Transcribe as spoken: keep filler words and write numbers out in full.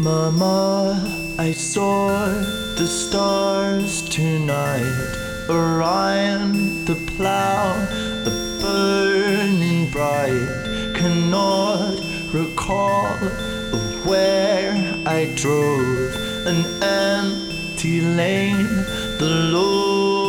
Mama, I saw the stars tonight. Orion, the plow, a burning bright. Cannot recall of where I drove. An empty lane, the Lord